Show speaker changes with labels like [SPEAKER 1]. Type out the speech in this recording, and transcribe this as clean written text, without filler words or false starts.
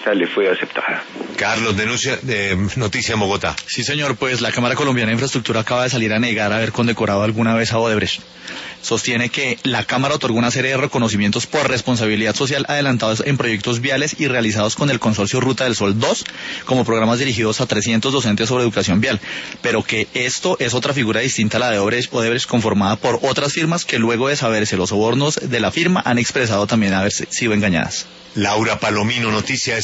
[SPEAKER 1] propuesta le fue aceptada.
[SPEAKER 2] Carlos, noticia en Bogotá.
[SPEAKER 3] Sí, señor, pues la Cámara Colombiana de Infraestructura acaba de salir a negar haber condecorado alguna vez a Odebrecht. Sostiene que la Cámara otorgó una serie de reconocimientos por responsabilidad social adelantados en proyectos viales y realizados con el Consorcio Ruta del Sol 2 como programas dirigidos a 300 docentes sobre educación vial, pero que esto es otra figura distinta a la de Odebrecht, conformada por otras firmas que luego de saberse los sobornos de la firma han expresado también haber sido engañadas.
[SPEAKER 2] Laura Palomino, noticias.